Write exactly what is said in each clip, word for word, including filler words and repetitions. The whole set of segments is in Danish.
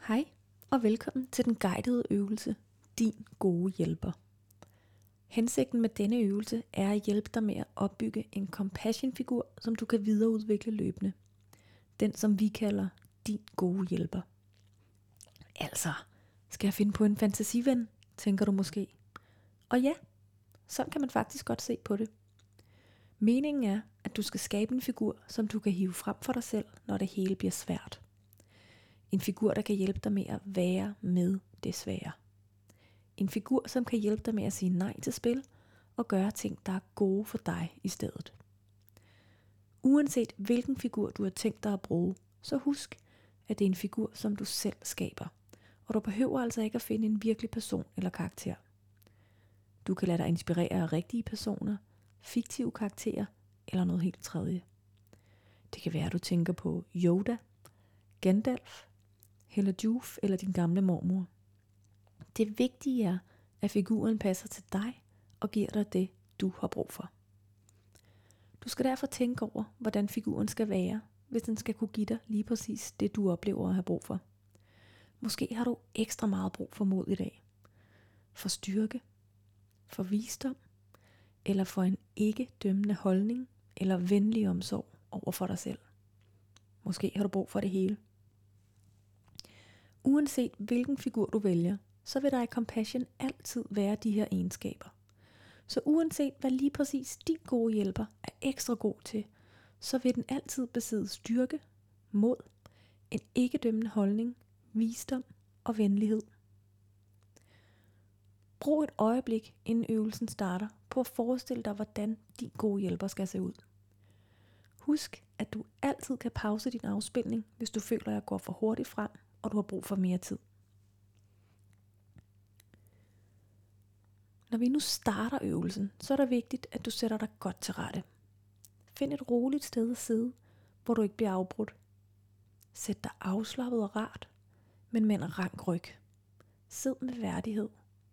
Hej og velkommen til den guidede øvelse, din gode hjælper. Hensigten med denne øvelse er at hjælpe dig med at opbygge en compassion-figur, som du kan videreudvikle løbende. Den som vi kalder din gode hjælper. Altså, skal jeg finde på en fantasiven, tænker du måske. Og ja, sådan kan man faktisk godt se på det. Meningen er, at du skal skabe en figur, som du kan hive frem for dig selv, når det hele bliver svært. En figur, der kan hjælpe dig med at være med det svære. En figur, som kan hjælpe dig med at sige nej til spil og gøre ting, der er gode for dig i stedet. Uanset hvilken figur du har tænkt dig at bruge, så husk, at det er en figur, som du selv skaber. Og du behøver altså ikke at finde en virkelig person eller karakter. Du kan lade dig inspirere af rigtige personer, fiktive karakterer eller noget helt tredje. Det kan være, at du tænker på Yoda, Gandalf, Hella Juf eller din gamle mormor. Det vigtige er, at figuren passer til dig og giver dig det, du har brug for. Du skal derfor tænke over, hvordan figuren skal være, hvis den skal kunne give dig lige præcis det, du oplever at have brug for. Måske har du ekstra meget brug for mod i dag. For styrke, for visdom, eller for en ikke dømmende holdning, eller venlig omsorg over for dig selv. Måske har du brug for det hele. Uanset hvilken figur du vælger, så vil der i compassion altid være de her egenskaber. Så uanset hvad lige præcis din gode hjælper er ekstra god til, så vil den altid besidde styrke, mod, en ikke dømmende holdning, visdom og venlighed. Brug et øjeblik, inden øvelsen starter, på at forestille dig, hvordan din gode hjælper skal se ud. Husk, at du altid kan pause din afspilning, hvis du føler, at jeg går for hurtigt frem, og du har brug for mere tid. Når vi nu starter øvelsen, så er det vigtigt, at du sætter dig godt til rette. Find et roligt sted at sidde, hvor du ikke bliver afbrudt. Sæt dig afslappet og rart, men med en rank ryg. Sid med værdighed.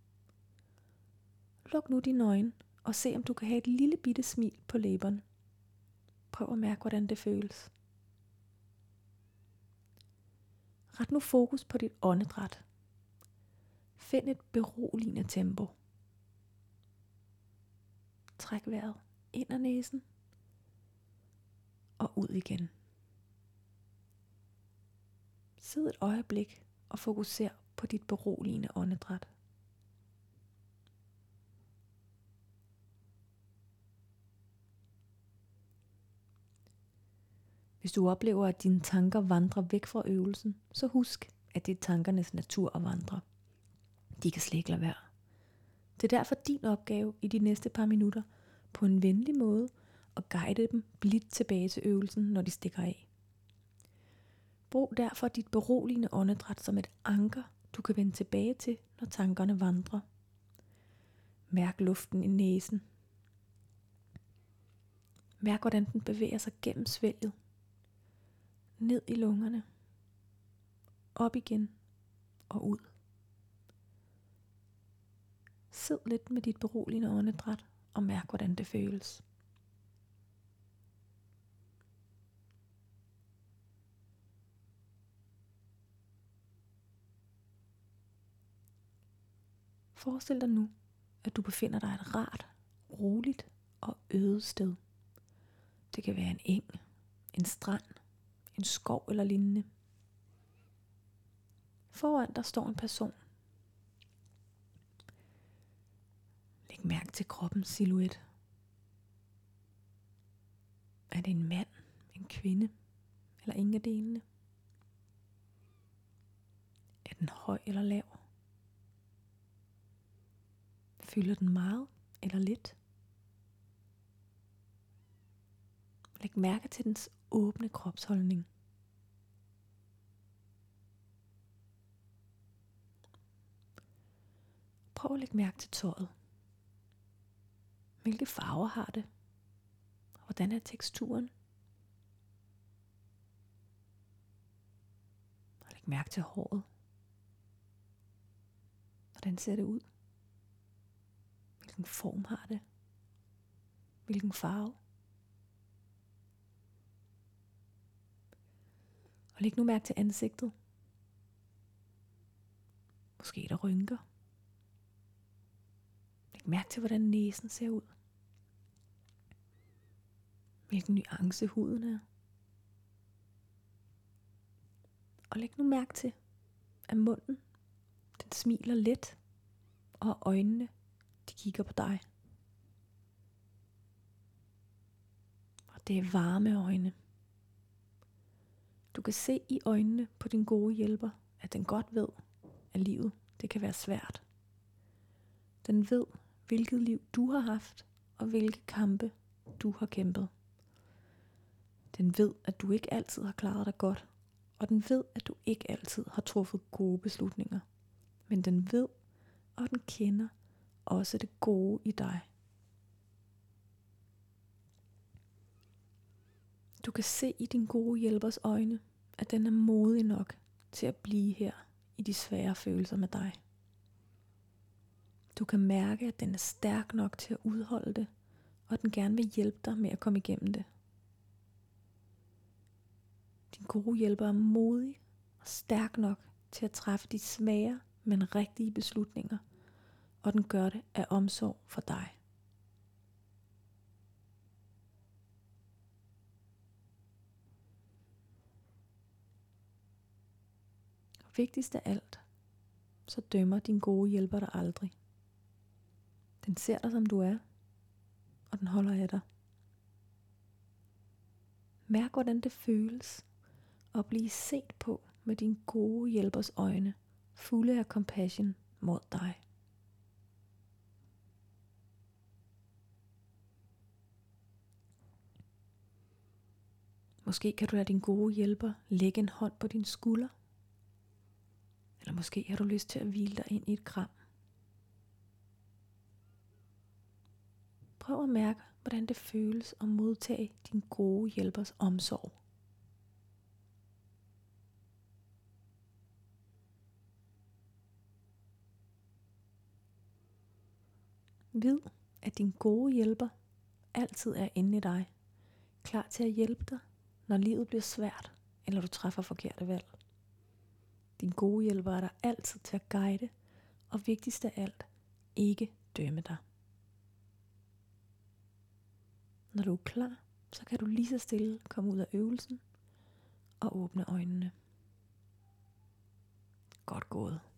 Luk nu dine øjne og se, om du kan have et lille bitte smil på læberne. Prøv at mærke, hvordan det føles. Ret nu fokus på dit åndedræt. Find et beroligende tempo. Træk vejret ind ad næsen og ud igen. Sid et øjeblik og fokuser på dit beroligende åndedræt. Hvis du oplever, at dine tanker vandrer væk fra øvelsen, så husk, at det er tankernes natur at vandre. De kan slet ikke lade være. Det er derfor din opgave i de næste par minutter på en venlig måde at guide dem blidt tilbage til øvelsen, når de stikker af. Brug derfor dit beroligende åndedræt som et anker, du kan vende tilbage til, når tankerne vandrer. Mærk luften i næsen. Mærk, hvordan den bevæger sig gennem svælget. Ned i lungerne. Op igen og ud. Sid lidt med dit beroligende åndedræt og mærk, hvordan det føles. Forestil dig nu, at du befinder dig et rart, roligt og øde sted. Det kan være en eng, en strand, en skov eller lignende. Foran dig står en person. Læg mærke til kroppens silhuet. Er det en mand, en kvinde eller ingen af delene? Er den høj eller lav? Fylder den meget eller lidt? Læg mærke til dens åbne kropsholdning. Prøv at lægge mærke til tøjet. Hvilke farver har det? Hvordan er teksturen? Og læg mærke til håret. Hvordan ser det ud? Hvilken form har det? Hvilken farve? Og læg nu mærke til ansigtet. Måske er der rynker. Læg mærke til, hvordan næsen ser ud. Hvilken nuance huden er. Og læg nu mærke til, at munden, den smiler let, og øjnene, de kigger på dig. Og det er varme øjne. Du kan se i øjnene på din gode hjælper, at den godt ved, at livet, det kan være svært. Den ved, hvilket liv du har haft, og hvilke kampe du har kæmpet. Den ved, at du ikke altid har klaret dig godt, og den ved, at du ikke altid har truffet gode beslutninger. Men den ved, og den kender også det gode i dig. Du kan se i din gode hjælpers øjne, at den er modig nok til at blive her i de svære følelser med dig. Du kan mærke, at den er stærk nok til at udholde det, og den gerne vil hjælpe dig med at komme igennem det. Din gode hjælper er modig og stærk nok til at træffe de svære, men rigtige beslutninger, og den gør det af omsorg for dig. Og vigtigst af alt, så dømmer din gode hjælper dig aldrig. Den ser dig, som du er, og den holder af dig. Mærk, hvordan det føles at blive set på med din gode hjælpers øjne, fulde af compassion mod dig. Måske kan du lade din gode hjælper lægge en hånd på din skulder. Eller måske har du lyst til at hvile dig ind i et kram. Prøv at mærke, hvordan det føles at modtage din gode hjælpers omsorg. Vid, at din gode hjælper altid er inde i dig, klar til at hjælpe dig, når livet bliver svært, eller du træffer forkerte valg. Din gode hjælper er der altid til at guide, og vigtigst af alt, ikke dømme dig. Når du er klar, så kan du lige så stille komme ud af øvelsen og åbne øjnene. Godt gået.